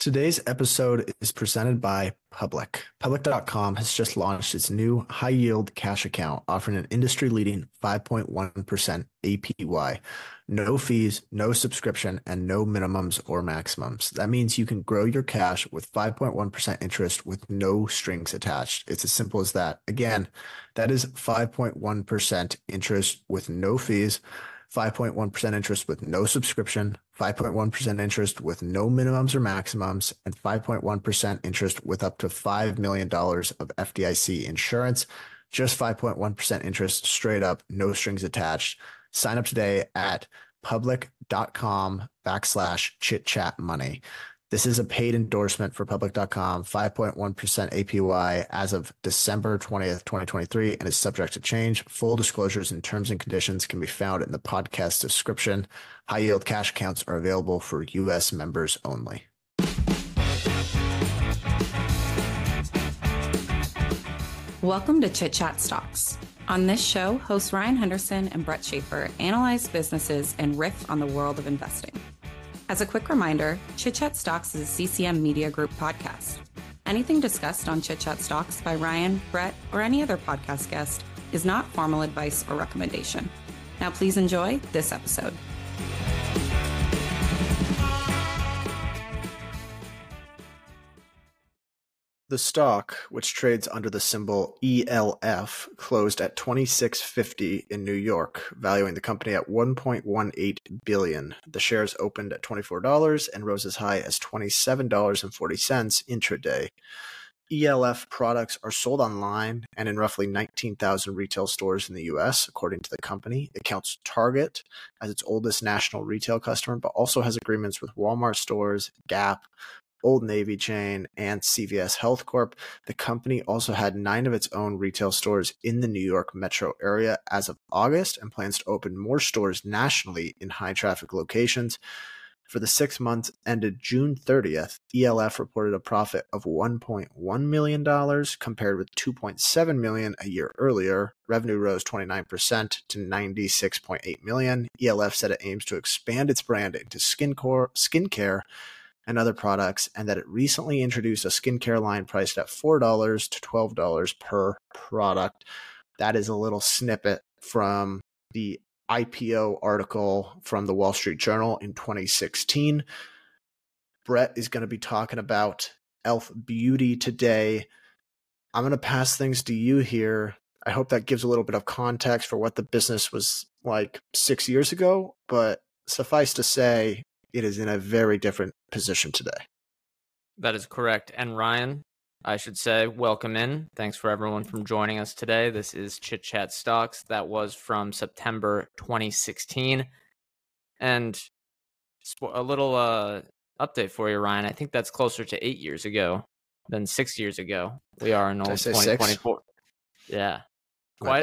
Today's episode is presented by Public. Public.com has just launched its new high yield cash account offering an industry leading 5.1% APY. No fees, no subscription, and no minimums or maximums. That means you can grow your cash with 5.1% interest with no strings attached. It's as simple as that. Again, that is 5.1% interest with no fees. 5.1% interest with no subscription, 5.1% interest with no minimums or maximums, and 5.1% interest with up to $5 million of FDIC insurance. Just 5.1% interest straight up, no strings attached. Sign up today at public.com/chitchatmoney. This is a paid endorsement for Public.com, 5.1% APY as of December 20th, 2023, and is subject to change. Full disclosures and terms and conditions can be found in the podcast description. High yield cash accounts are available for U.S. members only. Welcome to Chit Chat Stocks. On this show, hosts Ryan Henderson and Brett Schaefer analyze businesses and riff on the world of investing. As a quick reminder, Chit Chat Stocks is a CCM Media Group podcast. Anything discussed on Chit Chat Stocks by Ryan, Brett, or any other podcast guest is not formal advice or recommendation. Now please enjoy this episode. The stock, which trades under the symbol ELF, closed at $26.50 in New York, valuing the company at $1.18 billion. The shares opened at $24 and rose as high as $27.40 intraday. ELF products are sold online and in roughly 19,000 retail stores in the U.S., according to the company. It counts Target as its oldest national retail customer, but also has agreements with Walmart stores, Gap, Old Navy chain, and CVS Health Corp. The company also had 9 of its own retail stores in the New York metro area as of August and plans to open more stores nationally in high traffic locations. For the 6 months ended June 30th, ELF reported a profit of $1.1 million compared with $2.7 million a year earlier. Revenue rose 29% to $96.8 million. ELF said it aims to expand its brand into skincare and other products, and that it recently introduced a skincare line priced at $4 to $12 per product. That is a little snippet from the IPO article from the Wall Street Journal in 2016. Brett is going to be talking about Elf Beauty today. I'm going to pass things to you here. I hope that gives a little bit of context for what the business was like 6 years ago, but suffice to say, it is in a very different position today. That is correct. And Ryan, I should say, welcome in. Thanks for everyone from joining us today. This is Chit Chat Stocks. That was from September 2016. And a little update for you, Ryan. I think that's closer to 8 years ago than 6 years ago. We are in old 2024. Yeah. Quite,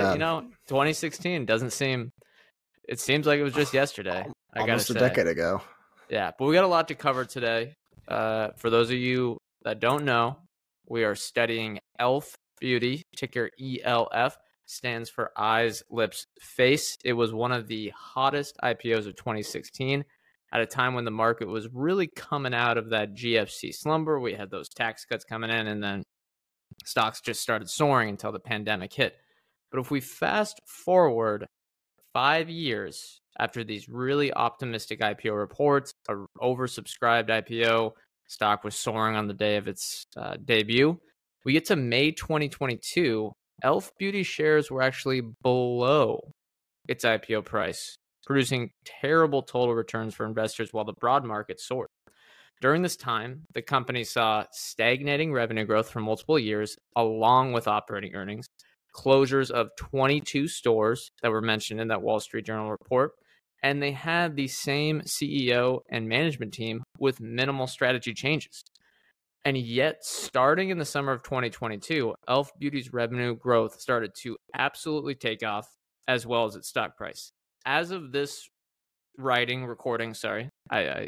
2016 doesn't seem, it seems like it was just yesterday. Almost a decade ago. Yeah, but we got a lot to cover today. For those of you that don't know, we are studying Elf Beauty, ticker ELF, stands for Eyes, Lips, Face. It was one of the hottest IPOs of 2016 at a time when the market was really coming out of that GFC slumber. We had those tax cuts coming in, and then stocks just started soaring until the pandemic hit. But if we fast forward 5 years after these really optimistic IPO reports, an oversubscribed IPO, stock was soaring on the day of its debut. We get to May 2022, Elf Beauty shares were actually below its IPO price, producing terrible total returns for investors while the broad market soared. During this time, the company saw stagnating revenue growth for multiple years, along with operating earnings, closures of 22 stores that were mentioned in that Wall Street Journal report, and they had the same CEO and management team with minimal strategy changes. And yet, starting in the summer of 2022, Elf Beauty's revenue growth started to absolutely take off, as well as its stock price. As of this recording, I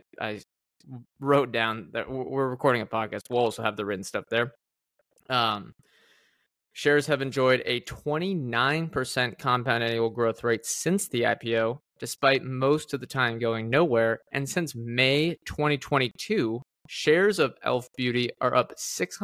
wrote down that we're recording a podcast. We'll also have the written stuff there. Shares have enjoyed a 29% compound annual growth rate since the IPO, despite most of the time going nowhere. And since May 2022, shares of Elf Beauty are up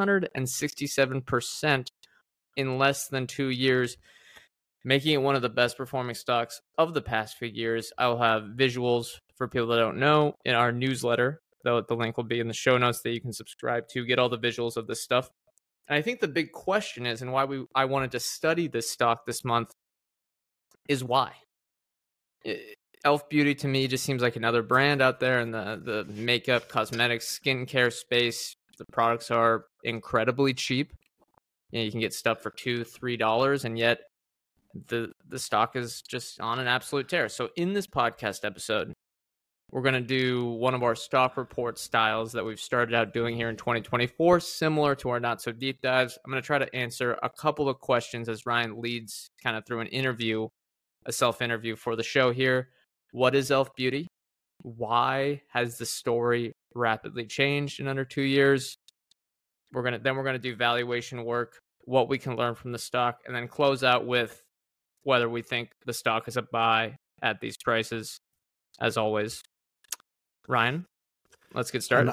667% in less than 2 years, making it one of the best performing stocks of the past few years. I'll have visuals for people that don't know in our newsletter, though the link will be in the show notes that you can subscribe to, get all the visuals of this stuff. And I think the big question is, and why I wanted to study this stock this month, is why. Elf Beauty to me just seems like another brand out there in the makeup, cosmetics, skincare space. The products are incredibly cheap. You can get stuff for $2-3, and yet the stock is just on an absolute tear. So in this podcast episode, we're going to do one of our stock report styles that we've started out doing here in 2024, similar to our Not So Deep Dives. I'm going to try to answer a couple of questions as Ryan leads kind of through a self-interview for the show here. What is Elf Beauty? Why has the story rapidly changed in under 2 years? We're gonna do valuation work, what we can learn from the stock, and then close out with whether we think the stock is a buy at these prices. As always, Ryan, let's get started.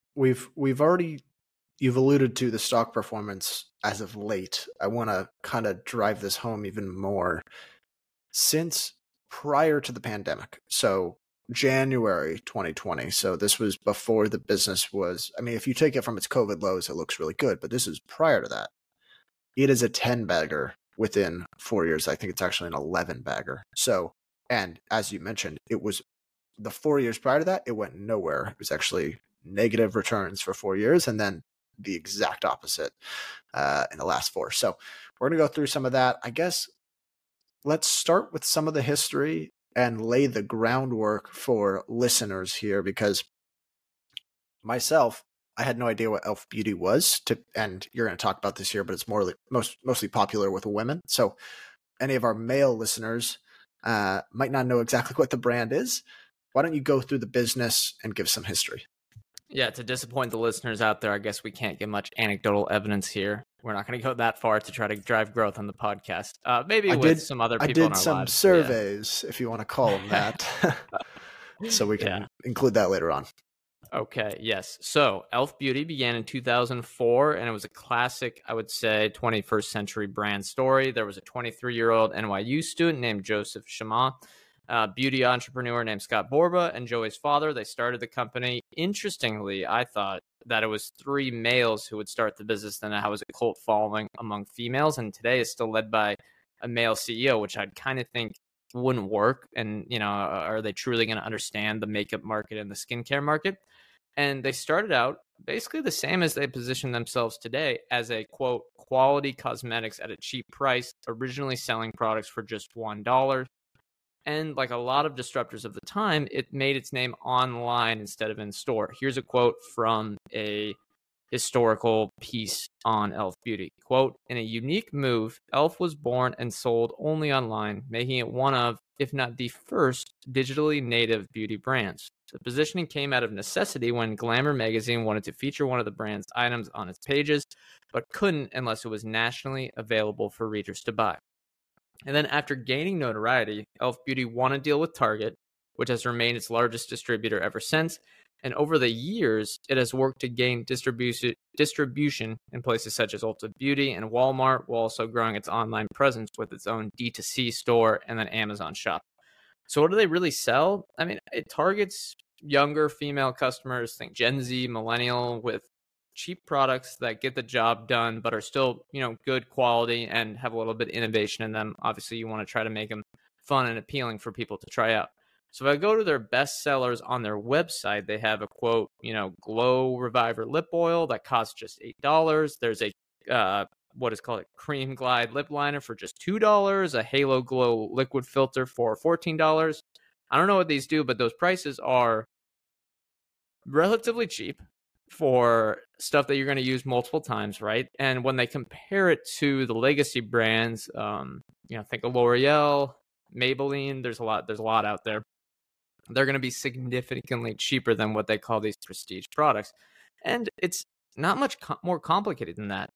You've alluded to the stock performance as of late. I want to kind of drive this home even more. Since prior to the pandemic, so January 2020, so this was before the business was, I mean, if you take it from its COVID lows, it looks really good, but this is prior to that. It is a 10-bagger within 4 years. I think it's actually an 11-bagger. So, and as you mentioned, it was the 4 years prior to that, it went nowhere. It was actually negative returns for 4 years, and then the exact opposite in the last 4. So we're going to go through some of that. I guess let's start with some of the history and lay the groundwork for listeners here, because myself, I had no idea what Elf Beauty was, and you're going to talk about this here, but it's mostly popular with women. So any of our male listeners might not know exactly what the brand is. Why don't you go through the business and give some history? Yeah, to disappoint the listeners out there, I guess we can't give much anecdotal evidence here. We're not going to go that far to try to drive growth on the podcast. Maybe with some other people in our lives. I did some surveys, if you want to call them that, so we can include that later on. Okay, yes. So Elf Beauty began in 2004, and it was a classic, I would say, 21st century brand story. There was a 23-year-old NYU student named Joseph Shama, beauty entrepreneur named Scott Borba, and Joey's father. They started the company. Interestingly, I thought that it was 3 males who would start the business, then it was a cult following among females, and today is still led by a male CEO, which I'd kind of think wouldn't work. And, are they truly going to understand the makeup market and the skincare market? And they started out basically the same as they position themselves today, as a, quote, quality cosmetics at a cheap price, originally selling products for just $1. And like a lot of disruptors of the time, it made its name online instead of in store. Here's a quote from a historical piece on Elf Beauty. Quote, "In a unique move, Elf was born and sold only online, making it one of, if not the first, digitally native beauty brands. The positioning came out of necessity when Glamour magazine wanted to feature one of the brand's items on its pages, but couldn't unless it was nationally available for readers to buy. And then after gaining notoriety, Elf Beauty won a deal with Target, which has remained its largest distributor ever since. And over the years, it has worked to gain distribution in places such as Ulta Beauty and Walmart, while also growing its online presence with its own D2C store and then Amazon shop. So what do they really sell? I mean, it targets younger female customers, think Gen Z, millennial, with cheap products that get the job done, but are still, good quality and have a little bit of innovation in them. Obviously, you want to try to make them fun and appealing for people to try out. So if I go to their best sellers on their website, they have a quote, Glow Reviver lip oil that costs just $8. There's a what is called a Cream Glide lip liner for just $2, a Halo Glow liquid filter for $14. I don't know what these do, but those prices are relatively cheap for stuff that you're going to use multiple times, right? And when they compare it to the legacy brands, think of L'Oreal, Maybelline, there's a lot out there. They're going to be significantly cheaper than what they call these prestige products. And it's not much more complicated than that.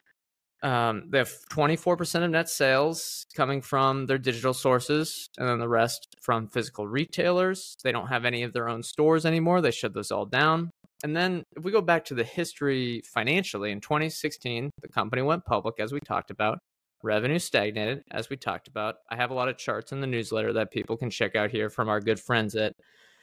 They have 24% of net sales coming from their digital sources, and then the rest from physical retailers. They don't have any of their own stores anymore. They shut those all down. And then if we go back to the history financially, in 2016, the company went public, as we talked about. Revenue stagnated, as we talked about. I have a lot of charts in the newsletter that people can check out here from our good friends at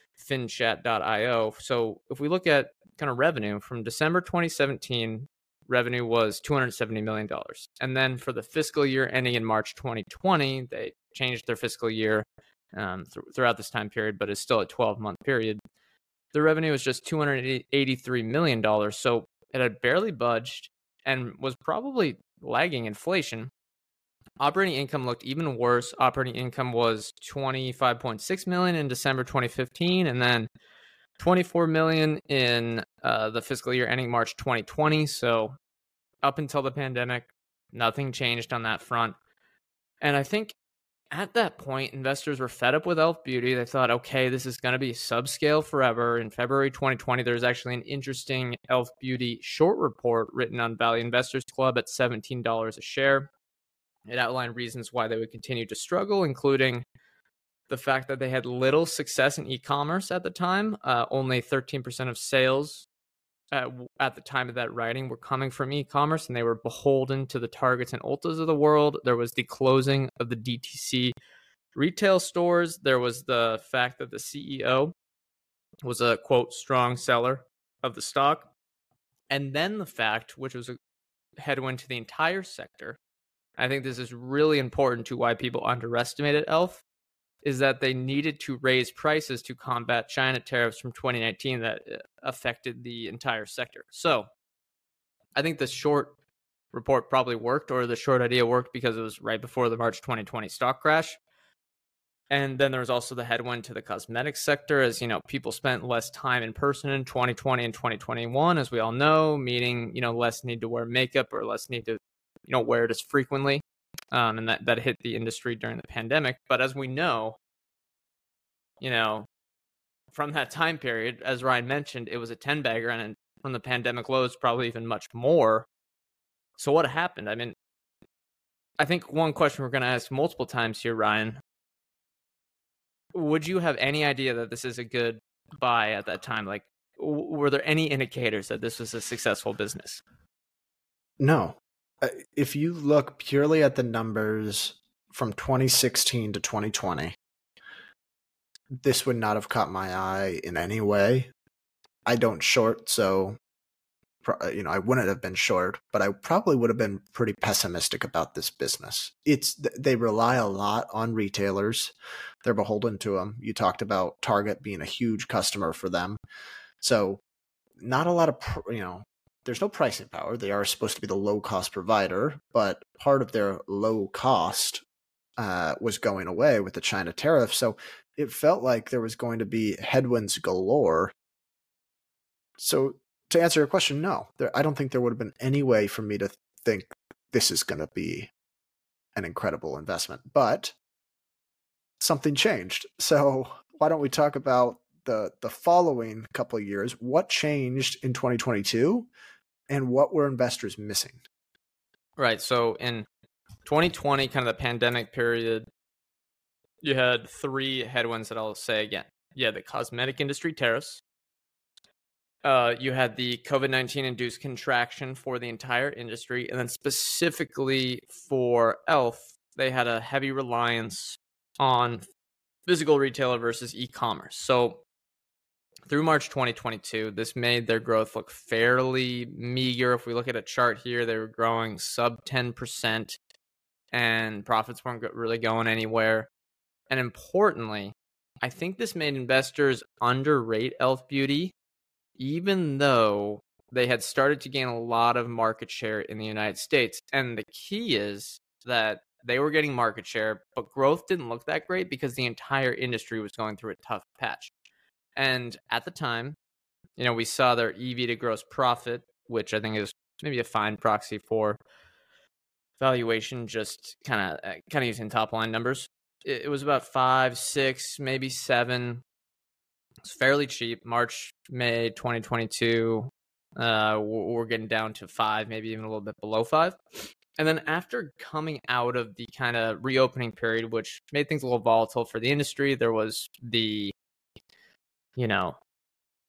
finchat.io. So if we look at kind of revenue from December 2017, revenue was $270 million. And then for the fiscal year ending in March 2020, they changed their fiscal year throughout this time period, but it's still a 12-month period. The revenue was just $283 million. So it had barely budged and was probably lagging inflation. Operating income looked even worse. Operating income was $25.6 million in December 2015, and then $24 million in the fiscal year ending March 2020. So up until the pandemic, nothing changed on that front. And I think at that point, investors were fed up with e.l.f. Beauty. They thought, okay, this is going to be subscale forever. In February 2020, there's actually an interesting e.l.f. Beauty short report written on Value Investors Club at $17 a share. It outlined reasons why they would continue to struggle, including the fact that they had little success in e-commerce at the time. Only 13% of sales at the time of that writing were coming from e-commerce, and they were beholden to the Targets and Ultas of the world. There was the closing of the DTC retail stores. There was the fact that the CEO was a, quote, strong seller of the stock. And then the fact, which was a headwind to the entire sector, I think this is really important to why people underestimated e.l.f., is that they needed to raise prices to combat China tariffs from 2019 that affected the entire sector. So I think the short report probably worked, or the short idea worked, because it was right before the March 2020 stock crash. And then there was also the headwind to the cosmetics sector, as people spent less time in person in 2020 and 2021, as we all know, meaning less need to wear makeup or less need to wear it as frequently. And that hit the industry during the pandemic. But as we know, from that time period, as Ryan mentioned, it was a 10-bagger, and from the pandemic lows, probably even much more. So what happened? I mean, I think one question we're going to ask multiple times here, Ryan, would you have any idea that this is a good buy at that time? Like, were there any indicators that this was a successful business? No. If you look purely at the numbers from 2016 to 2020, this would not have caught my eye in any way. I don't short, so I wouldn't have been short, but I probably would have been pretty pessimistic about this business. They rely a lot on retailers. They're beholden to them. You talked about Target being a huge customer for them. So not a lot of, there's no pricing power. They are supposed to be the low-cost provider, but part of their low cost was going away with the China tariff. So it felt like there was going to be headwinds galore. So to answer your question, no. I don't think there would have been any way for me to think this is going to be an incredible investment. But something changed. So why don't we talk about the following couple of years? What changed in 2022? And what were investors missing? Right. So in 2020, kind of the pandemic period, you had three headwinds that I'll say again. You had the cosmetic industry tariffs. You had the COVID-19 induced contraction for the entire industry. And then specifically for e.l.f., they had a heavy reliance on physical retailer versus e-commerce. So through March 2022, this made their growth look fairly meager. If we look at a chart here, they were growing sub 10%, and profits weren't really going anywhere. And importantly, I think this made investors underrate e.l.f. Beauty, even though they had started to gain a lot of market share in the United States. And the key is that they were getting market share, but growth didn't look that great because the entire industry was going through a tough patch. And at the time, we saw their EV to gross profit, which I think is maybe a fine proxy for valuation, just kind of using top line numbers. It was about 5, 6, maybe 7. It's fairly cheap. March, May 2022, we're getting down to 5, maybe even a little bit below 5. And then after coming out of the kind of reopening period, which made things a little volatile for the industry, there was the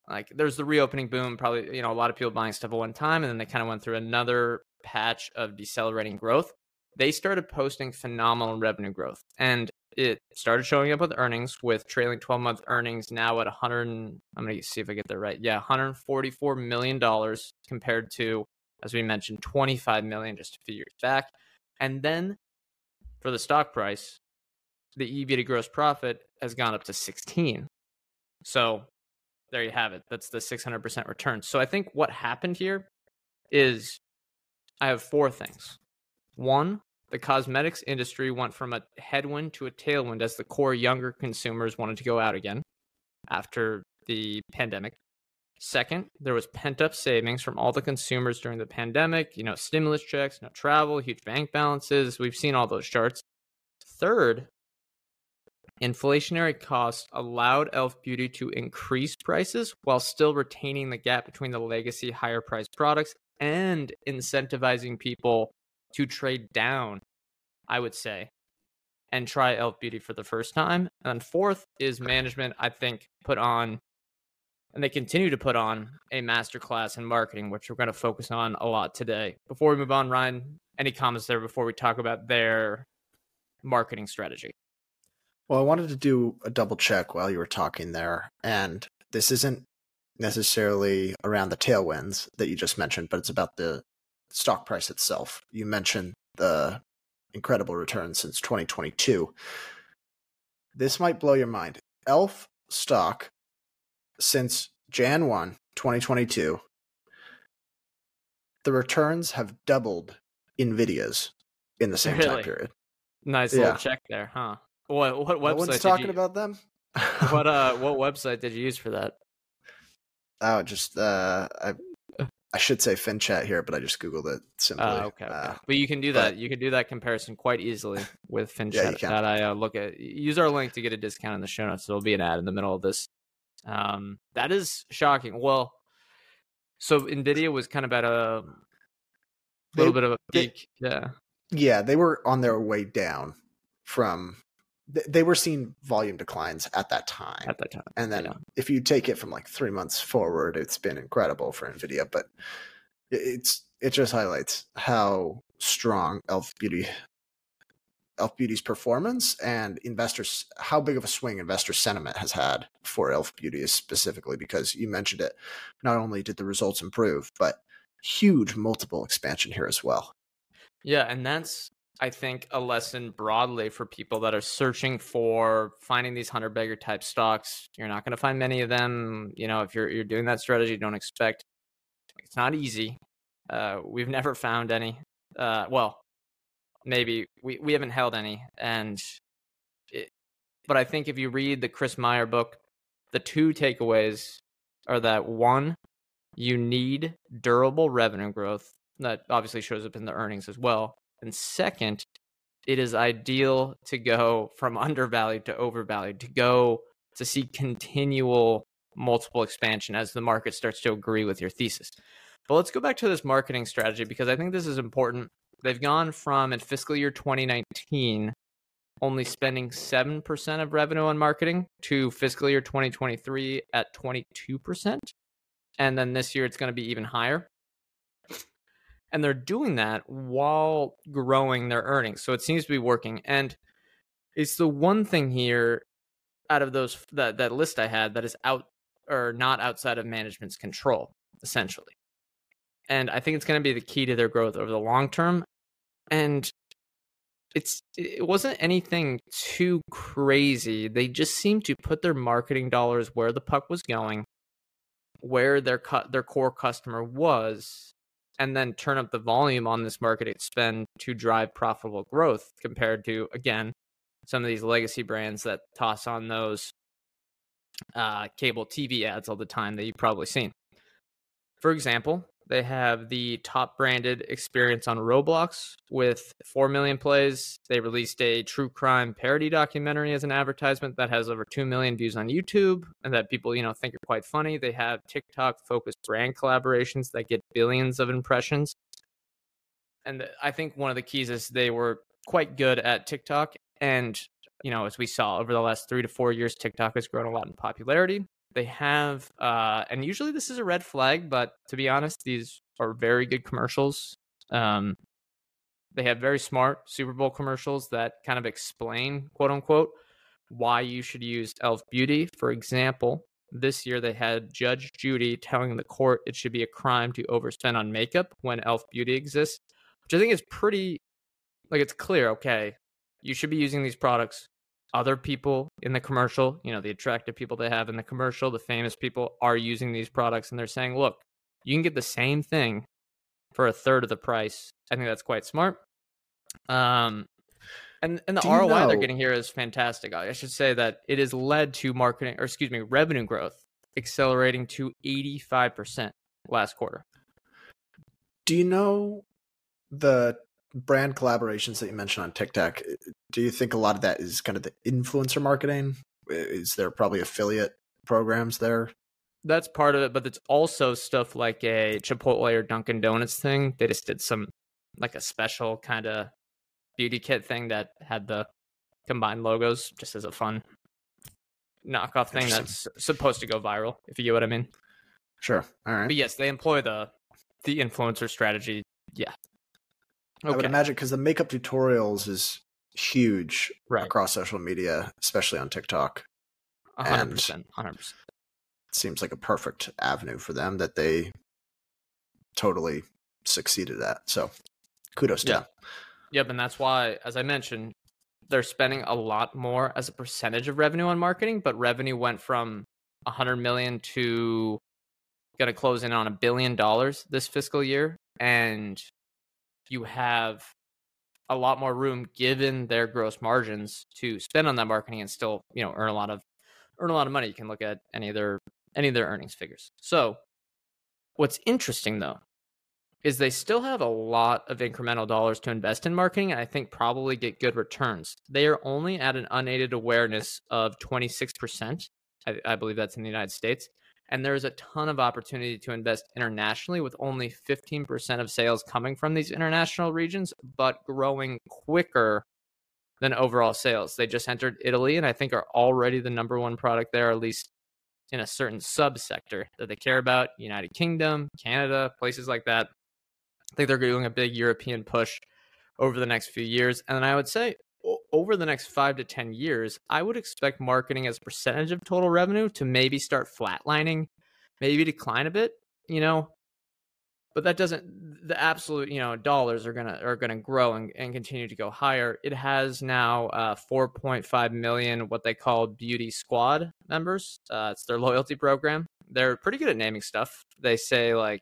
like there's the reopening boom, probably, a lot of people buying stuff at one time, and then they kind of went through another patch of decelerating growth. They started posting phenomenal revenue growth, and it started showing up with earnings, with trailing 12-month earnings now at I'm going to see if I get that right. Yeah, $144 million compared to, as we mentioned, $25 million just a few years back. And then for the stock price, the EV to gross profit has gone up to 16. So there you have it. That's the 600% return. So I think what happened here is I have four things. One, the cosmetics industry went from a headwind to a tailwind as the core younger consumers wanted to go out again after the pandemic. Second, there was pent-up savings from all the consumers during the pandemic, stimulus checks, no travel, huge bank balances. We've seen all those charts. Third, inflationary costs allowed e.l.f. Beauty to increase prices while still retaining the gap between the legacy higher priced products and incentivizing people to trade down, I would say, and try e.l.f. Beauty for the first time. And then fourth is management, I think, put on, and they continue to put on, a masterclass in marketing, which we're going to focus on a lot today. Before we move on, Ryan, any comments there before we talk about their marketing strategy? Well, I wanted to do a double check while you were talking there, and this isn't necessarily around the tailwinds that you just mentioned, but it's about the stock price itself. You mentioned the incredible return since 2022. This might blow your mind. e.l.f. stock since Jan 1, 2022, the returns have doubled NVIDIA's in the same time period. Nice little check there, huh? What website? No one's talking about them. What website did you use for that? Oh, just I should say FinChat here, but I just Googled it simply. Okay. But you can do that. You can do that comparison quite easily with FinChat. Yeah, that I look at. Use our link to get a discount in the show notes. There'll be an ad in the middle of this. That is shocking. Well, so NVIDIA was kind of at a little bit of a peak. Yeah, they were on their way down from. They were seeing volume declines at that time. And then if you take it from like 3 months forward, it's been incredible for NVIDIA. But it just highlights how strong e.l.f. Beauty's performance and investors, how big of a swing investor sentiment has had for e.l.f. Beauty specifically, because you mentioned it. Not only did the results improve, but huge multiple expansion here as well. Yeah, and that's, I think, a lesson broadly for people that are searching for finding these 100-bagger type stocks. You're not going to find many of them. If you're doing that strategy, don't expect. It's not easy. We've never found any. Well, maybe we haven't held any. But I think if you read the Chris Meyer book, the two takeaways are that, one, you need durable revenue growth. That obviously shows up in the earnings as well. And second, it is ideal to go from undervalued to overvalued, to see continual multiple expansion as the market starts to agree with your thesis. But let's go back to this marketing strategy, because I think this is important. They've gone from, in fiscal year 2019, only spending 7% of revenue on marketing, to fiscal year 2023 at 22%. And then this year it's going to be even higher. And they're doing that while growing their earnings. So it seems to be working. And it's the one thing here out of those that list I had that is out or not outside of management's control, essentially. And I think it's going to be the key to their growth over the long term. And it wasn't anything too crazy. They just seemed to put their marketing dollars where the puck was going, where their core customer was, and then turn up the volume on this marketing spend to drive profitable growth, compared to, again, some of these legacy brands that toss on those cable TV ads all the time that you've probably seen. For example, they have the top branded experience on Roblox with 4 million plays. They released a true crime parody documentary as an advertisement that has over 2 million views on YouTube and that people, think are quite funny. They have TikTok-focused brand collaborations that get billions of impressions. And I think one of the keys is they were quite good at TikTok. And, as we saw over the last 3 to 4 years, TikTok has grown a lot in popularity. They have, and usually this is a red flag, but to be honest, these are very good commercials. They have very smart Super Bowl commercials that kind of explain, quote unquote, why you should use e.l.f. Beauty. For example, this year they had Judge Judy telling the court it should be a crime to overspend on makeup when e.l.f. Beauty exists, which I think is pretty, like, it's clear, okay, you should be using these products. Other people in the commercial, the attractive people they have in the commercial, the famous people are using these products, and they're saying, look, you can get the same thing for a third of the price. I think that's quite smart. And the ROI they're getting here is fantastic. I should say that it has led to revenue growth accelerating to 85% last quarter. Do you know the brand collaborations that you mentioned on TikTok? Do you think a lot of that is kind of the influencer marketing? Is there probably affiliate programs there? That's part of it, but it's also stuff like a Chipotle or Dunkin' Donuts thing. They just did some, like, a special kind of beauty kit thing that had the combined logos just as a fun knockoff thing that's supposed to go viral, if you get what I mean. Sure. All right. But yes, they employ the influencer strategy. Yeah. Okay. I would imagine, because the makeup tutorials is huge across social media, especially on TikTok. 100%. 100%. It seems like a perfect avenue for them that they totally succeeded at. So kudos to them. Yep, and that's why, as I mentioned, they're spending a lot more as a percentage of revenue on marketing, but revenue went from $100 million to going to close in on $1 billion this fiscal year. And you have a lot more room, given their gross margins, to spend on that marketing and still, earn a lot of money. You can look at any of their earnings figures. So what's interesting, though, is they still have a lot of incremental dollars to invest in marketing, and I think probably get good returns. They are only at an unaided awareness of 26%. I believe that's in the United States. And there's a ton of opportunity to invest internationally, with only 15% of sales coming from these international regions, but growing quicker than overall sales. They just entered Italy, and I think are already the number one product there, at least in a certain subsector that they care about. United Kingdom, Canada, places like that. I think they're doing a big European push over the next few years. And then I would say over the next 5 to 10 years, I would expect marketing as a percentage of total revenue to maybe start flatlining, maybe decline a bit, but that doesn't, the absolute, dollars are gonna grow and continue to go higher. It has now 4.5 million, what they call Beauty Squad members. It's their loyalty program. They're pretty good at naming stuff. They say, like,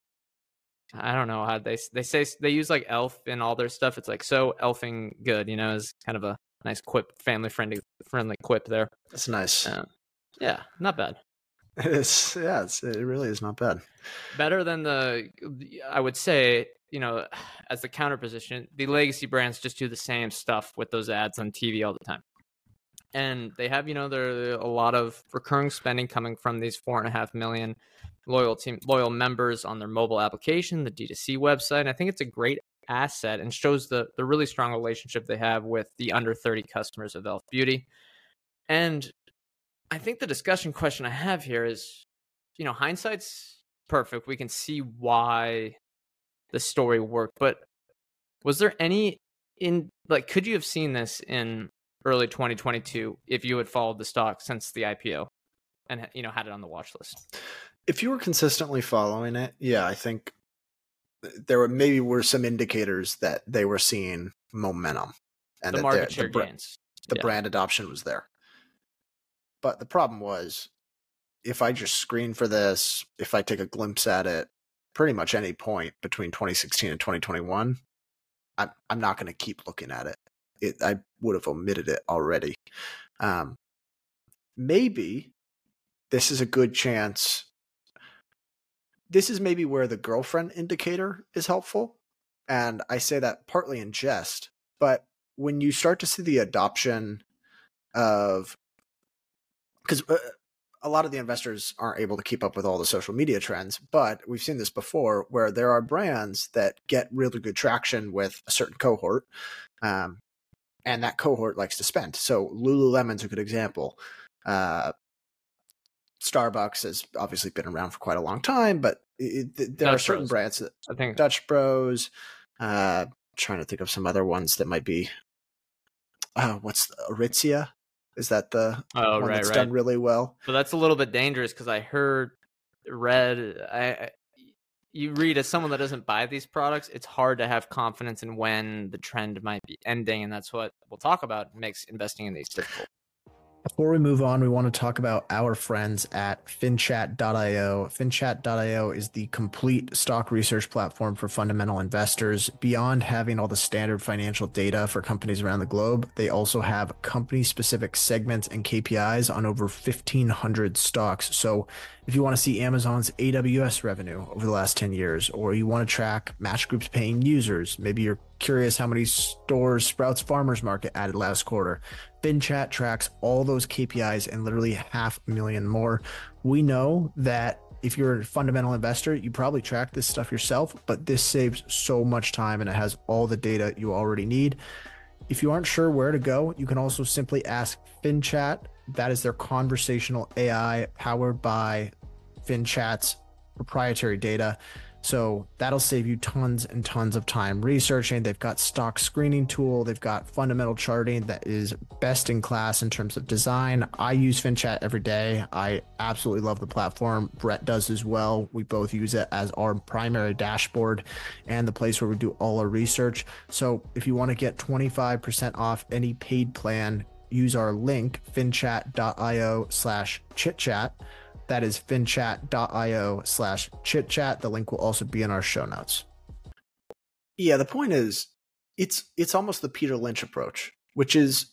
I don't know how they say, they use like elf in all their stuff. It's like, so elfing good, is kind of a nice quip, family friendly quip there. That's nice. Yeah, not bad. It is. Yeah, it really is not bad. Better than I would say, as the counter position, the legacy brands just do the same stuff with those ads on TV all the time. And they have, there are a lot of recurring spending coming from these 4.5 million loyal members on their mobile application, the D2C website. And I think it's a great asset and shows the really strong relationship they have with the under 30 customers of e.l.f. Beauty. And I think the discussion question I have here is, hindsight's perfect. We can see why the story worked, but was there any could you have seen this in early 2022 if you had followed the stock since the IPO and, had it on the watch list? If you were consistently following it, yeah, I think there were some indicators that they were seeing momentum and the market share gains. The brand adoption was there. But the problem was, if I just screen for this, if I take a glimpse at it, pretty much any point between 2016 and 2021, I'm not going to keep looking at it. I would have omitted it already. Maybe this is a good chance. This is maybe where the girlfriend indicator is helpful. And I say that partly in jest, but when you start to see the adoption of, because a lot of the investors aren't able to keep up with all the social media trends, but we've seen this before where there are brands that get really good traction with a certain cohort, and that cohort likes to spend. So Lululemon's a good example. Starbucks has obviously been around for quite a long time, but there are certain brands that I think Dutch Bros. Trying to think of some other ones that might be. What's Aritzia? Is that the one that's done really well? But that's a little bit dangerous because I read, you read as someone that doesn't buy these products, it's hard to have confidence in when the trend might be ending, and that's what we'll talk about. It makes investing in these difficult. Before we move on, we want to talk about our friends at FinChat.io. FinChat.io is the complete stock research platform for fundamental investors. Beyond having all the standard financial data for companies around the globe, they also have company-specific segments and KPIs on over 1,500 stocks. So if you want to see Amazon's AWS revenue over the last 10 years, or you want to track Match Group's paying users, maybe you're curious how many stores Sprouts Farmers Market added last quarter, FinChat tracks all those KPIs and literally 500,000 more. We know that if you're a fundamental investor, you probably track this stuff yourself, but this saves so much time and it has all the data you already need. If you aren't sure where to go, you can also simply ask FinChat. That is their conversational AI powered by FinChat's proprietary data. So that'll save you tons and tons of time researching. They've got stock screening tool. They've got fundamental charting that is best in class in terms of design. I use FinChat every day. I absolutely love the platform. Brett does as well. We both use it as our primary dashboard and the place where we do all our research. So if you want to get 25% off any paid plan, use our link, finchat.io/chitchat. That is finchat.io/chitchat. The link will also be in our show notes. Yeah, the point is, it's almost the Peter Lynch approach, which is,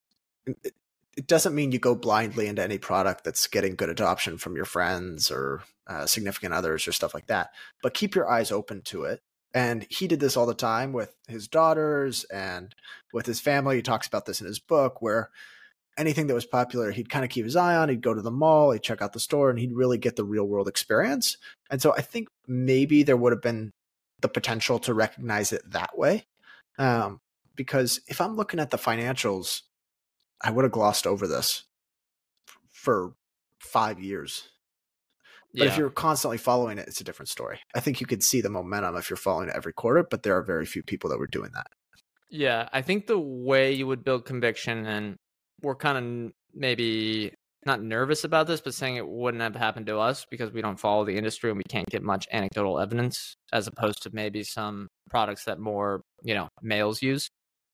it doesn't mean you go blindly into any product that's getting good adoption from your friends or significant others or stuff like that, but keep your eyes open to it. And he did this all the time with his daughters and with his family. He talks about this in his book, where anything that was popular, he'd kind of keep his eye on. He'd go to the mall, he'd check out the store, and he'd really get the real world experience. And so I think maybe there would have been the potential to recognize it that way. Because if I'm looking at the financials, I would have glossed over this for 5 years. But if you're constantly following it, it's a different story. I think you could see the momentum if you're following it every quarter, but there are very few people that were doing that. Yeah, I think the way you would build conviction, and we're kind of maybe not nervous about this, but saying it wouldn't have happened to us because we don't follow the industry and we can't get much anecdotal evidence, as opposed to maybe some products that more, males use.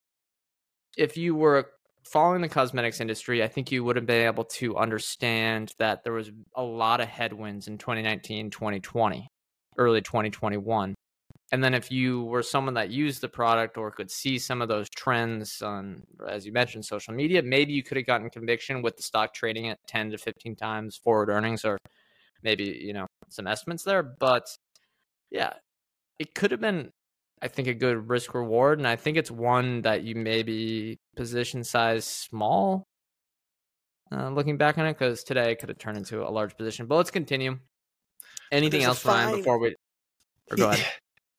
If you were following the cosmetics industry, I think you would have been able to understand that there was a lot of headwinds in 2019, 2020, early 2021. And then if you were someone that used the product or could see some of those trends on, as you mentioned, social media, maybe you could have gotten conviction with the stock trading at 10 to 15 times forward earnings, or maybe, some estimates there. But yeah, it could have been, I think, a good risk reward. And I think it's one that you maybe position size small, looking back on it, because today it could have turned into a large position. But let's continue. Anything else, Ryan, before we... Or go ahead.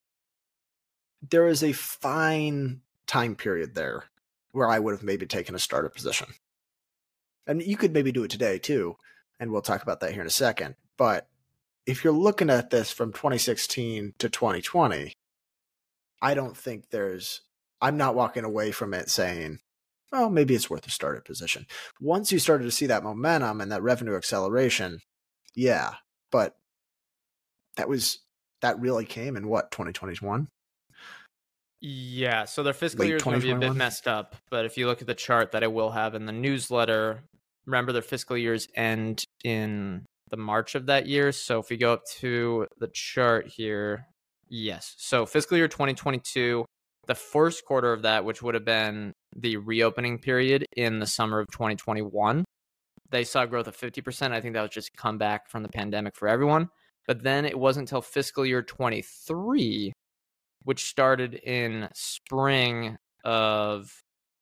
There is a fine time period there where I would have maybe taken a startup position. And you could maybe do it today too, and we'll talk about that here in a second. But if you're looking at this from 2016 to 2020, I don't think I'm not walking away from it saying, well, maybe it's worth a startup position. Once you started to see that momentum and that revenue acceleration, yeah, but that really came in 2021? Yeah, so their fiscal year is going to be a bit messed up, but if you look at the chart that I will have in the newsletter, remember their fiscal years end in the March of that year. So if we go up to the chart here, yes. So fiscal year 2022, the first quarter of that, which would have been the reopening period in the summer of 2021, they saw growth of 50%. I think that was just a comeback from the pandemic for everyone. But then it wasn't until fiscal year 23, which started in spring of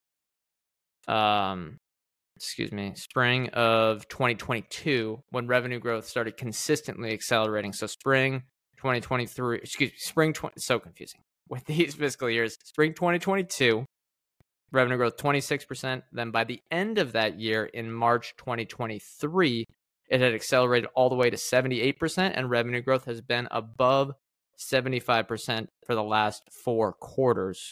2022, when revenue growth started consistently accelerating. So spring 2023, so confusing with these fiscal years. Spring 2022, revenue growth 26%. Then by the end of that year, in March 2023, it had accelerated all the way to 78%, and revenue growth has been above 75% for the last 4 quarters.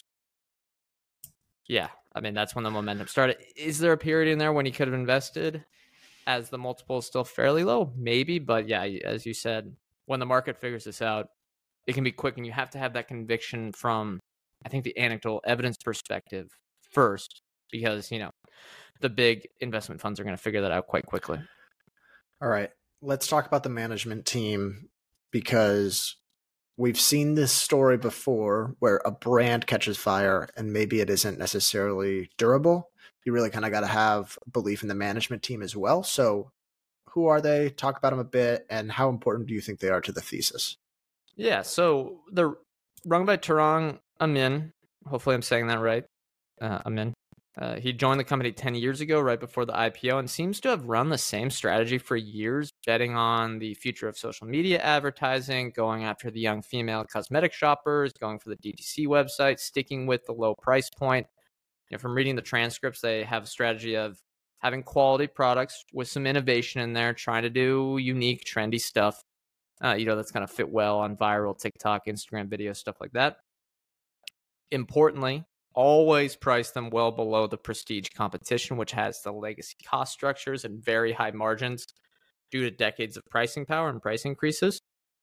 Yeah, I mean, that's when the momentum started. Is there a period in there when he could have invested as the multiple is still fairly low? Maybe, but yeah, as you said, when the market figures this out, it can be quick, and you have to have that conviction from, I think, the anecdotal evidence perspective first, because, the big investment funds are going to figure that out quite quickly. All right, let's talk about the management team, because we've seen this story before where a brand catches fire and maybe it isn't necessarily durable. You really kind of got to have belief in the management team as well. So who are they? Talk about them a bit, and how important do you think they are to the thesis? Yeah, so they're run by Tarang Amin. Hopefully I'm saying that right. Amin. He joined the company 10 years ago, right before the IPO, and seems to have run the same strategy for years, betting on the future of social media advertising, going after the young female cosmetic shoppers, going for the DTC website, sticking with the low price point. From reading the transcripts, they have a strategy of having quality products with some innovation in there, trying to do unique, trendy stuff, that's going to fit well on viral TikTok, Instagram videos, stuff like that. Importantly, always price them well below the prestige competition, which has the legacy cost structures and very high margins due to decades of pricing power and price increases.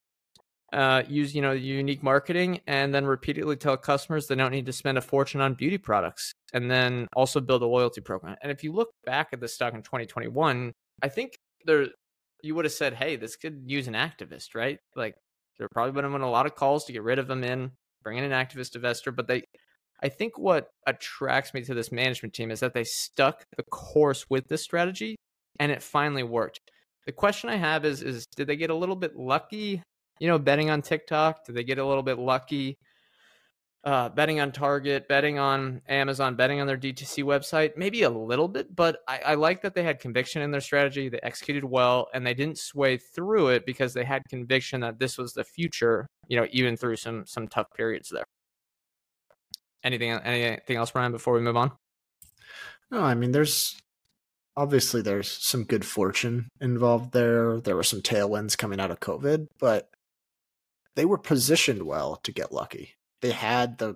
Use, unique marketing, and then repeatedly tell customers they don't need to spend a fortune on beauty products, and then also build a loyalty program. And if you look back at the stock in 2021, I think you would have said, hey, this could use an activist, right? Like, there probably would have been a lot of calls to get rid of them bring in an activist investor, but I think what attracts me to this management team is that they stuck the course with this strategy, and it finally worked. The question I have is did they get a little bit lucky, betting on TikTok? Did they get a little bit lucky betting on Target, betting on Amazon, betting on their DTC website? Maybe a little bit, but I like that they had conviction in their strategy. They executed well, and they didn't sway through it because they had conviction that this was the future, even through some tough periods there. Anything else, Brian, before we move on? No, I mean, there's some good fortune involved there. There were some tailwinds coming out of COVID, but they were positioned well to get lucky. They had the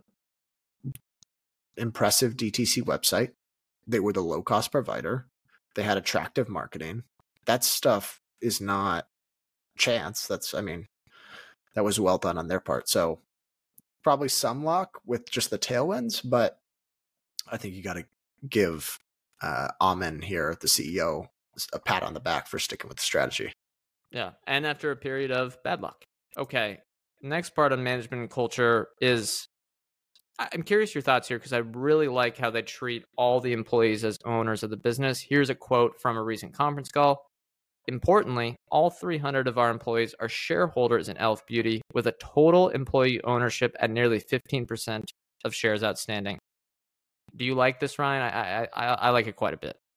impressive DTC website. They were the low-cost provider. They had attractive marketing. That stuff is not chance. That was well done on their part. So probably some luck with just the tailwinds, but I think you got to give Amin here, the CEO, a pat on the back for sticking with the strategy. Yeah, and after a period of bad luck. Okay, next part on management and culture is, I'm curious your thoughts here, because I really like how they treat all the employees as owners of the business. Here's a quote from a recent conference call. Importantly, all 300 of our employees are shareholders in e.l.f. Beauty, with a total employee ownership at nearly 15% of shares outstanding. Do you like this, Ryan? I like it quite a bit.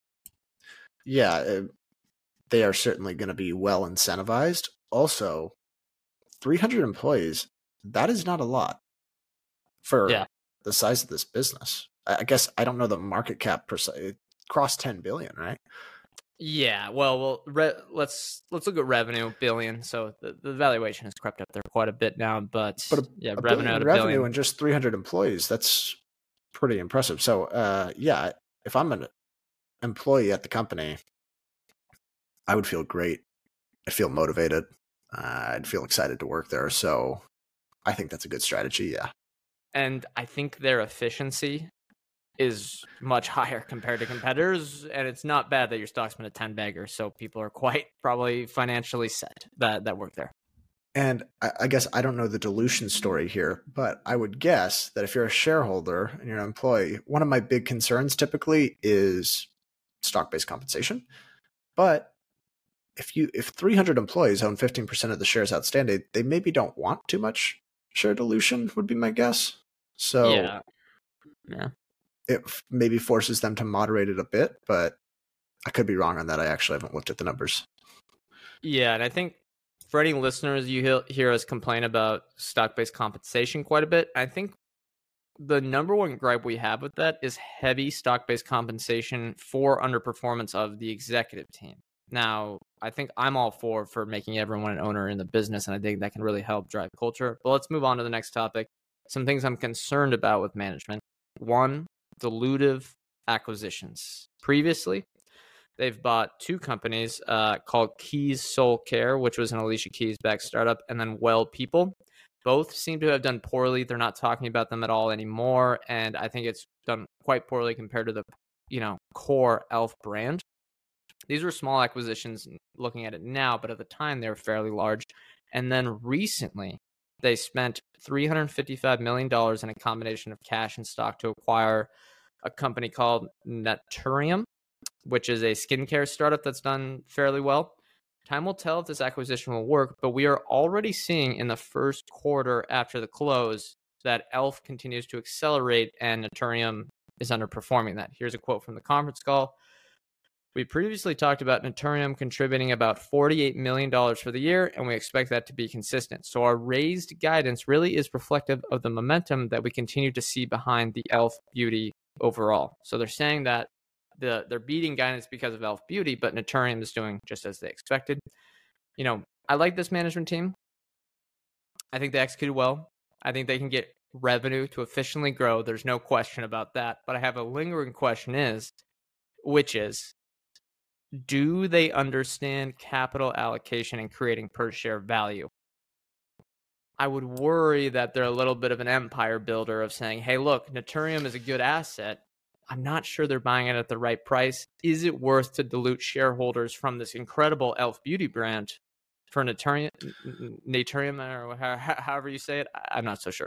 Yeah, they are certainly going to be well incentivized. Also, 300 employees, that is not a lot for the size of this business. I guess I don't know the market cap per se. It crossed 10 billion, right? Yeah, well, let's look at revenue, billion. So the valuation has crept up there quite a bit now, but revenue and just 300 employees, that's pretty impressive. So, if I'm an employee at the company, I would feel great. I'd feel motivated. I'd feel excited to work there. So I think that's a good strategy, yeah. And I think their efficiency is much higher compared to competitors, and it's not bad that your stock's been a 10-bagger, so people are quite probably financially set that work there. And I guess I don't know the dilution story here, but I would guess that if you're a shareholder and you're an employee, one of my big concerns typically is stock-based compensation. But if 300 employees own 15% of the shares outstanding, they maybe don't want too much share dilution, would be my guess. So yeah. It maybe forces them to moderate it a bit, but I could be wrong on that. I actually haven't looked at the numbers. Yeah, and I think for any listeners, you hear us complain about stock-based compensation quite a bit. I think the number one gripe we have with that is heavy stock-based compensation for underperformance of the executive team. Now, I think I'm all for making everyone an owner in the business, and I think that can really help drive culture. But let's move on to the next topic. Some things I'm concerned about with management. One, dilutive acquisitions. Previously, they've bought two companies called Keys Soul Care, which was an Alicia Keys-backed startup, and then Well People. Both seem to have done poorly. They're not talking about them at all anymore, and I think it's done quite poorly compared to the core Elf brand. These were small acquisitions looking at it now, but at the time they were fairly large. And then recently, they spent $355 million in a combination of cash and stock to acquire a company called Naturium, which is a skincare startup that's done fairly well. Time will tell if this acquisition will work, but we are already seeing in the first quarter after the close that Elf continues to accelerate and Naturium is underperforming that. Here's a quote from the conference call. We previously talked about Naturium contributing about $48 million for the year, and we expect that to be consistent. So our raised guidance really is reflective of the momentum that we continue to see behind the Elf Beauty overall. So they're saying that they're beating guidance because of Elf Beauty, but Naturium is doing just as they expected. I like this management team. I think they executed well. I think they can get revenue to efficiently grow. There's no question about that. But I have a lingering question which is, do they understand capital allocation and creating per share value? I would worry that they're a little bit of an empire builder of saying, hey, look, Naturium is a good asset. I'm not sure they're buying it at the right price. Is it worth to dilute shareholders from this incredible Elf Beauty brand for Naturium, or however you say it? I'm not so sure.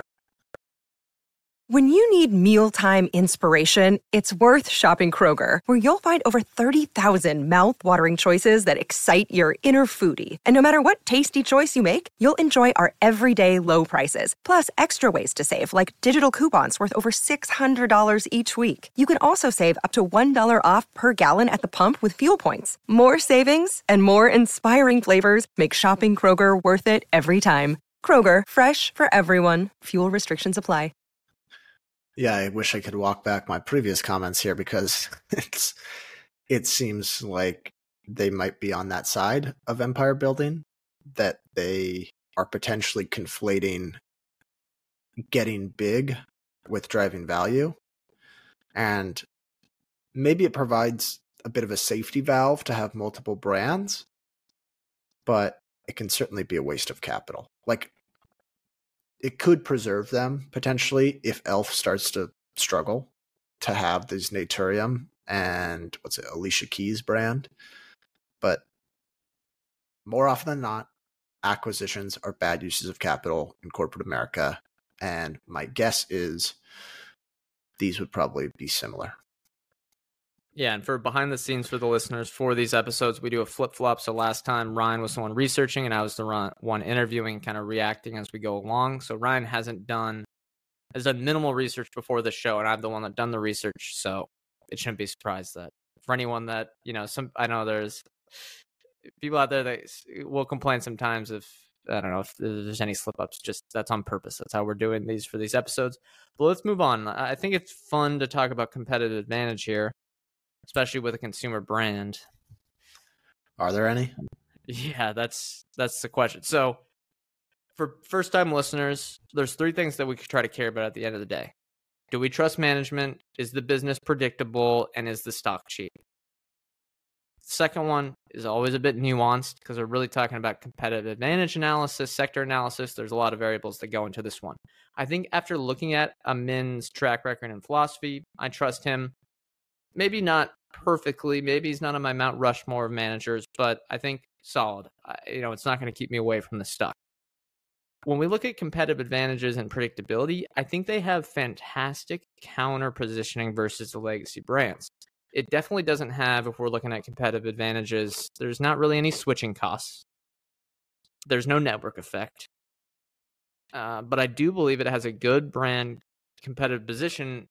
When you need mealtime inspiration, it's worth shopping Kroger, where you'll find over 30,000 mouth-watering choices that excite your inner foodie. And no matter what tasty choice you make, you'll enjoy our everyday low prices, plus extra ways to save, like digital coupons worth over $600 each week. You can also save up to $1 off per gallon at the pump with fuel points. More savings and more inspiring flavors make shopping Kroger worth it every time. Kroger, fresh for everyone. Fuel restrictions apply. Yeah, I wish I could walk back my previous comments here because it seems like they might be on that side of empire building, that they are potentially conflating getting big with driving value. And maybe it provides a bit of a safety valve to have multiple brands, but it can certainly be a waste of capital. Like, it could preserve them potentially if Elf starts to struggle to have these Naturium and Alicia Keys brand. But more often than not, acquisitions are bad uses of capital in corporate America. And my guess is these would probably be similar. Yeah, and for behind the scenes for the listeners for these episodes, we do a flip-flop. So last time Ryan was the one researching and I was the one interviewing, kind of reacting as we go along. So Ryan has done minimal research before the show, and I'm the one that done the research. So it shouldn't be surprised that for anyone that, I know there's people out there that will complain sometimes if there's any slip-ups. Just that's on purpose. That's how we're doing these for these episodes. But let's move on. I think it's fun to talk about competitive advantage here, especially with a consumer brand. Are there any? Yeah, that's the question. So for first-time listeners, there's three things that we could try to care about at the end of the day. Do we trust management? Is the business predictable? And is the stock cheap? The second one is always a bit nuanced because we're really talking about competitive advantage analysis, sector analysis. There's a lot of variables that go into this one. I think after looking at Amin's track record and philosophy, I trust him. Maybe not perfectly. Maybe he's not on my Mount Rushmore of managers, but I think solid. It's not going to keep me away from the stock. When we look at competitive advantages and predictability, I think they have fantastic counter positioning versus the legacy brands. It definitely doesn't have, if we're looking at competitive advantages, there's not really any switching costs. There's no network effect. But I do believe it has a good brand competitive position.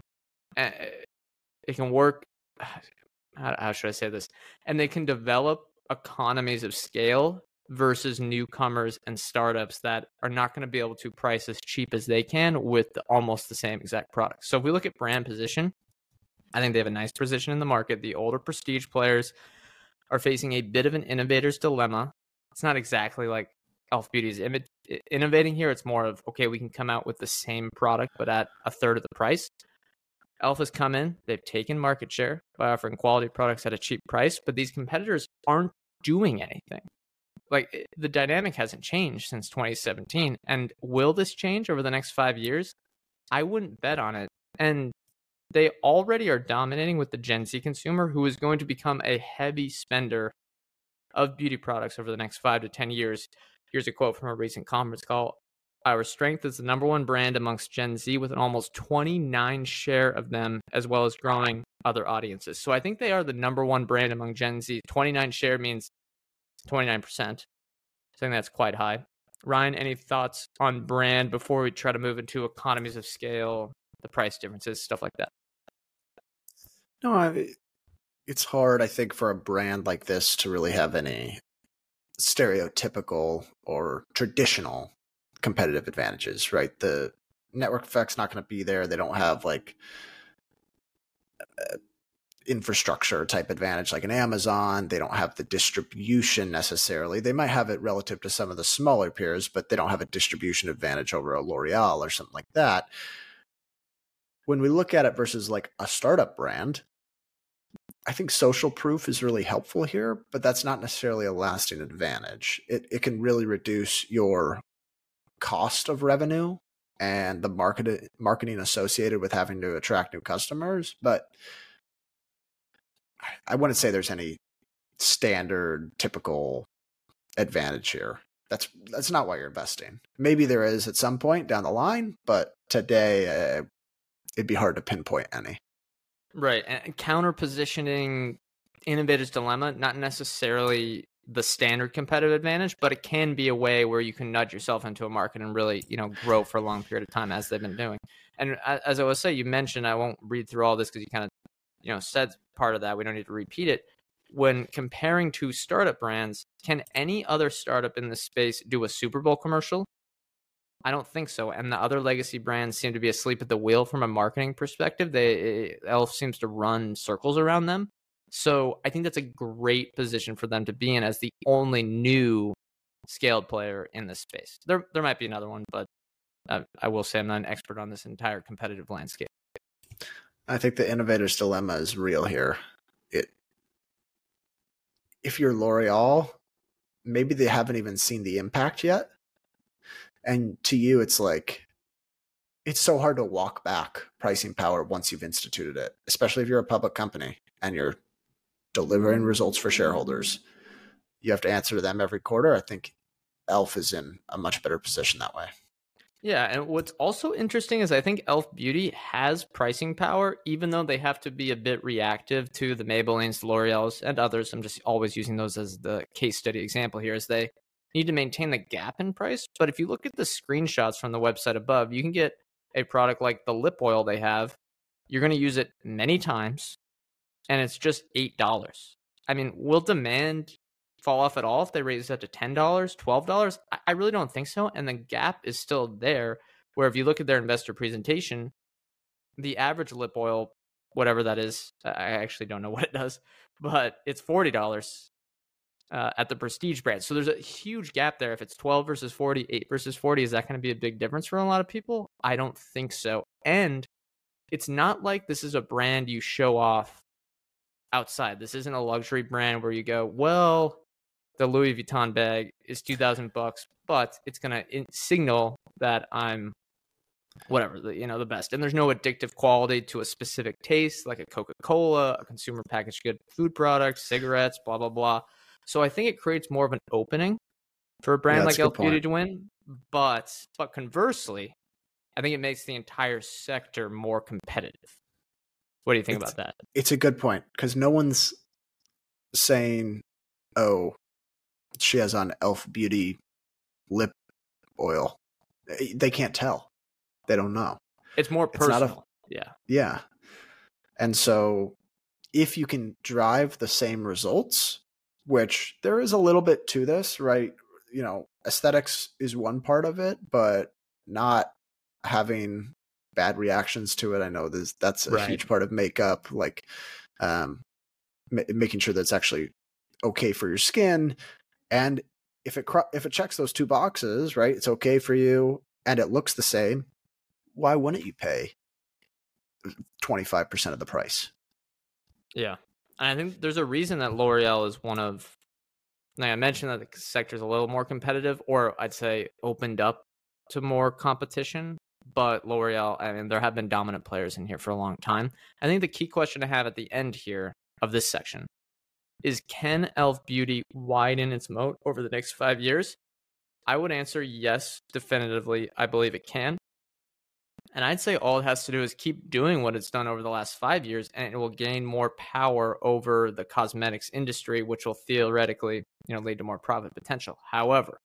It can work, how should I say this? And they can develop economies of scale versus newcomers and startups that are not going to be able to price as cheap as they can with almost the same exact product. So if we look at brand position, I think they have a nice position in the market. The older prestige players are facing a bit of an innovator's dilemma. It's not exactly like Elf Beauty is innovating here. It's more of, okay, we can come out with the same product, but at a third of the price. Elf has come in, they've taken market share by offering quality products at a cheap price, but these competitors aren't doing anything. Like, the dynamic hasn't changed since 2017. And will this change over the next 5 years? I wouldn't bet on it. And they already are dominating with the Gen Z consumer, who is going to become a heavy spender of beauty products over the next 5 to 10 years. Here's a quote from a recent conference call. Our strength is the number one brand amongst Gen Z with an almost 29% share of them, as well as growing other audiences. So I think they are the number one brand among Gen Z. 29% share means 29%. I think that's quite high. Ryan, any thoughts on brand before we try to move into economies of scale, the price differences, stuff like that? No, it's hard, I think, for a brand like this to really have any stereotypical or traditional competitive advantages, right? The network effect's not going to be there. They don't have like infrastructure type advantage like an Amazon. They don't have the distribution necessarily. They might have it relative to some of the smaller peers, but they don't have a distribution advantage over a L'Oreal or something like that. When we look at it versus like a startup brand, I think social proof is really helpful here, but that's not necessarily a lasting advantage. It can really reduce your cost of revenue and the marketing associated with having to attract new customers, but I wouldn't say there's any standard typical advantage here. That's not why you're investing. Maybe there is at some point down the line, but today it'd be hard to pinpoint any. Right. And counter positioning, innovator's dilemma, not necessarily the standard competitive advantage, but it can be a way where you can nudge yourself into a market and really, grow for a long period of time, as they've been doing. And as I was saying, you mentioned, I won't read through all this because you kind of, said part of that. We don't need to repeat it. When comparing two startup brands, can any other startup in this space do a Super Bowl commercial? I don't think so. And the other legacy brands seem to be asleep at the wheel from a marketing perspective. Elf seems to run circles around them. So I think that's a great position for them to be in as the only new scaled player in this space. There might be another one, but I will say I'm not an expert on this entire competitive landscape. I think the innovator's dilemma is real here. If you're L'Oreal, maybe they haven't even seen the impact yet. And to you, it's like, it's so hard to walk back pricing power once you've instituted it, especially if you're a public company and you're delivering results for shareholders. You have to answer to them every quarter. I think Elf is in a much better position that way. Yeah, and what's also interesting is I think Elf Beauty has pricing power, even though they have to be a bit reactive to the Maybellines, L'Oreals, and others. I'm just always using those as the case study example here, as they need to maintain the gap in price. But if you look at the screenshots from the website above, you can get a product like the lip oil they have. You're going to use it many times, and it's just $8. I mean, will demand fall off at all if they raise that to $10, $12? I really don't think so. And the gap is still there, where if you look at their investor presentation, the average lip oil, whatever that is, I actually don't know what it does, but it's $40 at the prestige brand. So there's a huge gap there. If it's 12 versus 40, 8 versus 40, is that going to be a big difference for a lot of people? I don't think so. And it's not like this is a brand you show off outside. This isn't a luxury brand where you go, well, the Louis Vuitton bag is $2,000, but it's going to signal that I'm whatever, the best. And there's no addictive quality to a specific taste, like a Coca-Cola, a consumer packaged good food product, cigarettes, blah, blah, blah. So I think it creates more of an opening for a brand like Elf Beauty to win. But conversely, I think it makes the entire sector more competitive. What do you think about that? It's a good point, because no one's saying, oh, she has on Elf Beauty lip oil. They can't tell. They don't know. It's more personal. Yeah. And so if you can drive the same results, which there is a little bit to this, right? Aesthetics is one part of it, but not having bad reactions to it. I know that's a huge part of makeup, like making sure that it's actually okay for your skin. And if it checks those two boxes, right, it's okay for you and it looks the same, why wouldn't you pay 25% of the price? Yeah. And I think there's a reason that L'Oreal is one of, like I mentioned, that the sector is a little more competitive, or I'd say opened up to more competition. But L'Oreal, I mean, there have been dominant players in here for a long time. I think the key question I have at the end here of this section is, can e.l.f. Beauty widen its moat over the next 5 years? I would answer yes, definitively. I believe it can. And I'd say all it has to do is keep doing what it's done over the last 5 years, and it will gain more power over the cosmetics industry, which will theoretically, lead to more profit potential. However,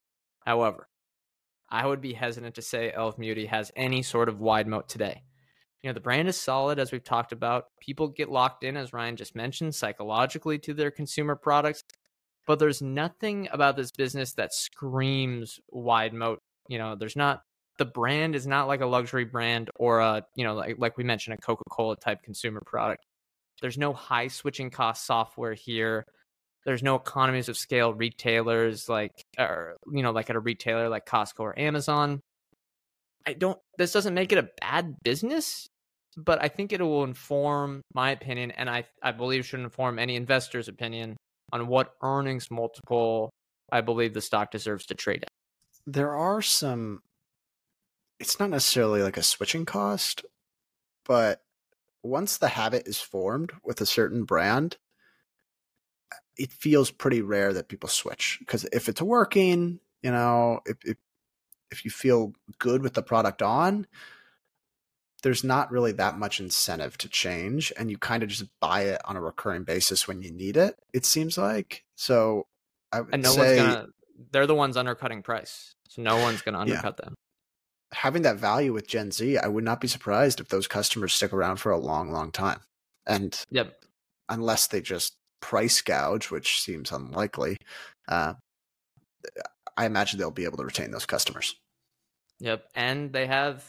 I would be hesitant to say e.l.f. Beauty has any sort of wide moat today. The brand is solid, as we've talked about. People get locked in, as Ryan just mentioned, psychologically to their consumer products. But there's nothing about this business that screams wide moat. The brand is not like a luxury brand or like we mentioned, a Coca-Cola type consumer product. There's no high switching cost software here. There's no economies of scale retailers like at a retailer like Costco or Amazon. This doesn't make it a bad business, but I think it will inform my opinion, and I believe should inform any investor's opinion on what earnings multiple I believe the stock deserves to trade at. There are some, it's not necessarily like a switching cost, but once the habit is formed with a certain brand, it feels pretty rare that people switch, because if it's working, if you feel good with the product on, there's not really that much incentive to change, and you kind of just buy it on a recurring basis when you need it, it seems like. So I would say they're the ones undercutting price, so no one's gonna undercut them. Having that value with Gen Z, I would not be surprised if those customers stick around for a long, long time. And unless they just price gouge, which seems unlikely, I imagine they'll be able to retain those customers. Yep, and they have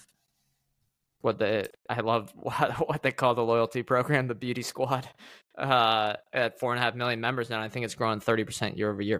I love what they call the loyalty program, the Beauty Squad, at 4.5 million members now. I think it's growing 30% year over year.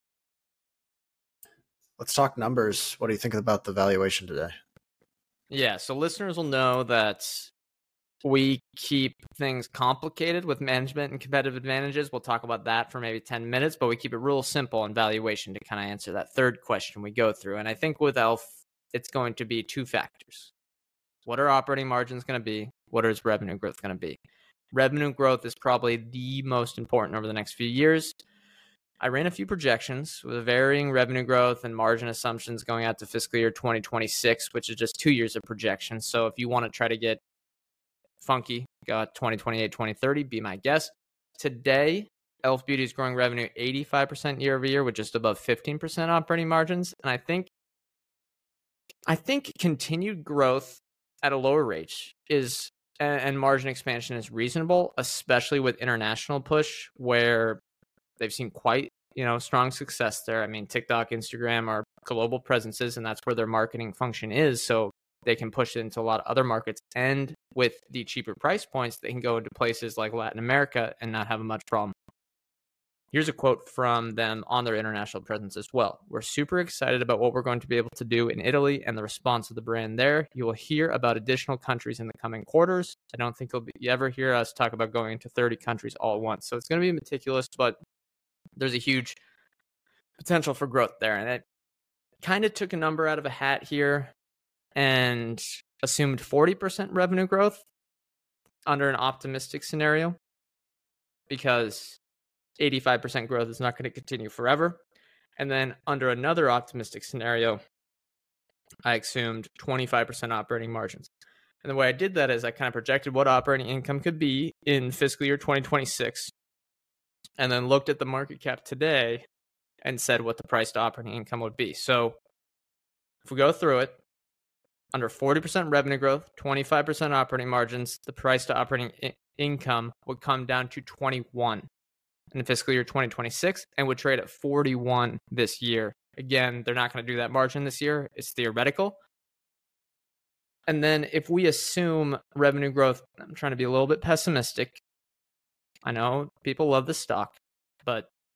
Let's talk numbers. What do you think about the valuation today? Yeah, so listeners will know that we keep things complicated with management and competitive advantages. We'll talk about that for maybe 10 minutes, but we keep it real simple on valuation to kind of answer that third question we go through. And I think with e.l.f., it's going to be two factors. What are operating margins going to be? What is revenue growth going to be? Revenue growth is probably the most important over the next few years. I ran a few projections with varying revenue growth and margin assumptions going out to fiscal year 2026, which is just 2 years of projections. So if you want to try to get funky, got 2028, 2030, be my guest. Today, e.l.f. Beauty is growing revenue 85% year over year with just above 15% operating margins. And I think continued growth at a lower rate and margin expansion is reasonable, especially with international push, where they've seen quite, strong success there. I mean, TikTok, Instagram are global presences, and that's where their marketing function is. So they can push it into a lot of other markets. And with the cheaper price points, they can go into places like Latin America and not have a much problem. Here's a quote from them on their international presence as well. We're super excited about what we're going to be able to do in Italy and the response of the brand there. You will hear about additional countries in the coming quarters. I don't think you ever hear us talk about going into 30 countries all at once. So it's going to be meticulous, but there's a huge potential for growth there. And it kind of took a number out of a hat here and assumed 40% revenue growth under an optimistic scenario, because 85% growth is not going to continue forever. And then under another optimistic scenario, I assumed 25% operating margins. And the way I did that is I kind of projected what operating income could be in fiscal year 2026, and then looked at the market cap today and said what the price to operating income would be. So if we go through it, under 40% revenue growth, 25% operating margins, the price to operating income would come down to 21 in fiscal year 2026 and would trade at 41 this year. Again, they're not going to do that margin this year. It's theoretical. And then if we assume revenue growth, I'm trying to be a little bit pessimistic. I know people love the stock, but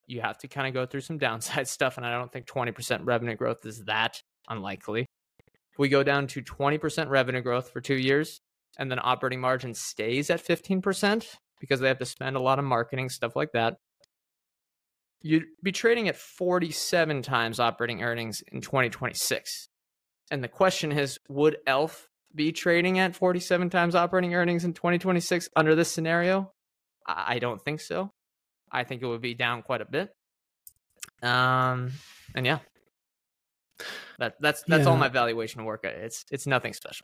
you have to kind of go through some downside stuff, and I don't think 20% revenue growth is that unlikely. If we go down to 20% revenue growth for 2 years, and then operating margin stays at 15% because they have to spend a lot of marketing, stuff like that, you'd be trading at 47 times operating earnings in 2026. And the question is, would ELF be trading at 47 times operating earnings in 2026 under this scenario? I don't think so. I think it would be down quite a bit. And yeah, that's all my valuation work. It's nothing special.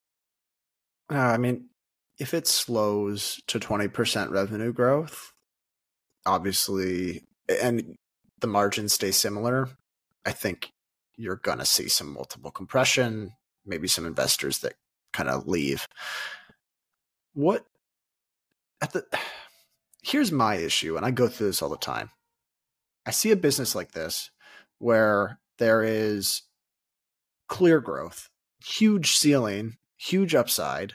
I mean, if it slows to 20% revenue growth, obviously, and the margins stay similar, I think you're going to see some multiple compression, maybe some investors that kind of leave. Here's my issue, and I go through this all the time. I see a business like this where there is clear growth, huge ceiling, huge upside,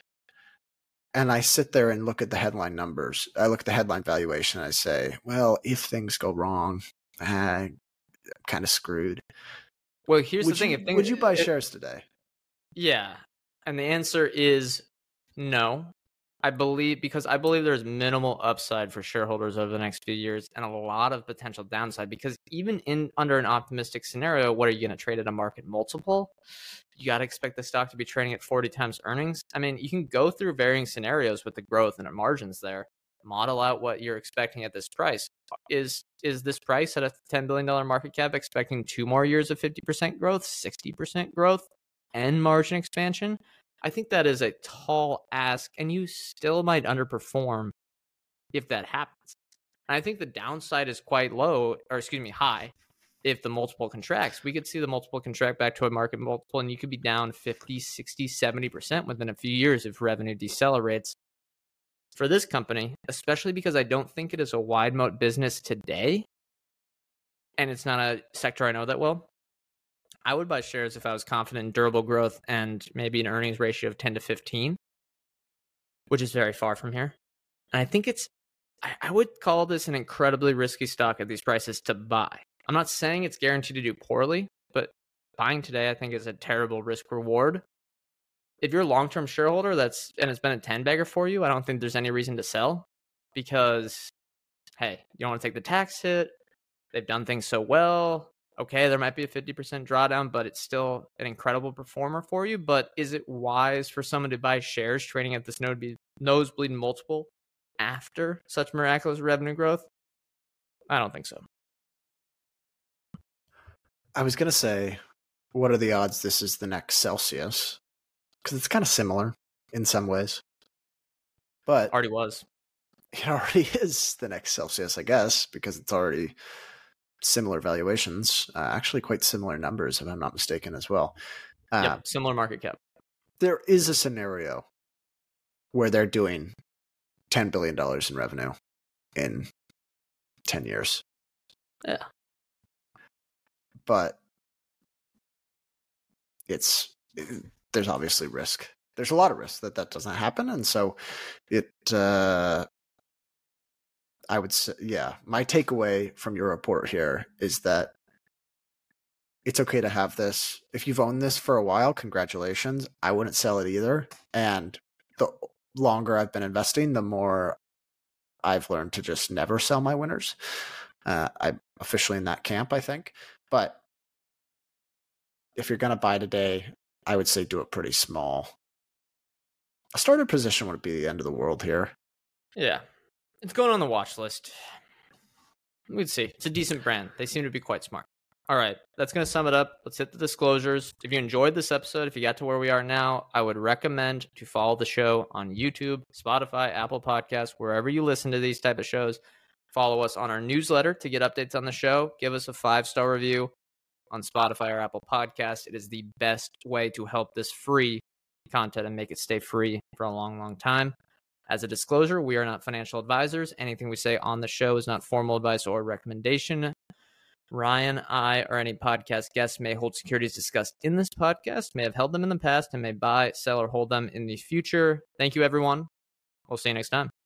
and I sit there and look at the headline numbers. I look at the headline valuation, and I say, well, if things go wrong, I'm kind of screwed. Well, here's the thing. Would you buy shares today? Yeah. And the answer is no. I believe there's minimal upside for shareholders over the next few years and a lot of potential downside, because even under an optimistic scenario, what are you going to trade at a market multiple? You got to expect the stock to be trading at 40 times earnings. I mean, you can go through varying scenarios with the growth and the margins there, model out what you're expecting at this price. Is this price at a $10 billion market cap expecting 2 more years of 50% growth, 60% growth, and margin expansion? I think that is a tall ask, and you still might underperform if that happens. And I think the downside is quite high. If the multiple contracts, we could see the multiple contract back to a market multiple, and you could be down 50, 60, 70% within a few years if revenue decelerates. For this company, especially because I don't think it is a wide moat business today, and it's not a sector I know that well, I would buy shares if I was confident in durable growth and maybe an earnings ratio of 10 to 15, which is very far from here. And I think I would call this an incredibly risky stock at these prices to buy. I'm not saying it's guaranteed to do poorly, but buying today I think is a terrible risk reward. If you're a long-term shareholder and it's been a 10-bagger for you, I don't think there's any reason to sell, because, hey, you don't want to take the tax hit. They've done things so well. Okay, there might be a 50% drawdown, but it's still an incredible performer for you. But is it wise for someone to buy shares trading at this nosebleed multiple after such miraculous revenue growth? I don't think so. I was going to say, what are the odds this is the next Celsius? Because it's kind of similar in some ways. But already was. It already is the next Celsius, I guess, because it's already similar valuations, actually quite similar numbers, if I'm not mistaken, as well. Yep, similar market cap. There is a scenario where they're doing $10 billion in revenue in 10 years. Yeah. But there's obviously risk. There's a lot of risk that doesn't happen. And so I would say, my takeaway from your report here is that it's okay to have this. If you've owned this for a while, congratulations. I wouldn't sell it either. And the longer I've been investing, the more I've learned to just never sell my winners. I'm officially in that camp, I think. But if you're going to buy today, I would say do it pretty small. A starter position would be the end of the world here. Yeah. It's going on the watch list. We'd see. It's a decent brand. They seem to be quite smart. All right. That's going to sum it up. Let's hit the disclosures. If you enjoyed this episode, if you got to where we are now, I would recommend to follow the show on YouTube, Spotify, Apple Podcasts, wherever you listen to these type of shows. Follow us on our newsletter to get updates on the show. Give us a 5-star review on Spotify or Apple Podcasts. It is the best way to help this free content and make it stay free for a long, long time. As a disclosure, we are not financial advisors. Anything we say on the show is not formal advice or recommendation. Ryan, I, or any podcast guests may hold securities discussed in this podcast, may have held them in the past, and may buy, sell, or hold them in the future. Thank you, everyone. We'll see you next time.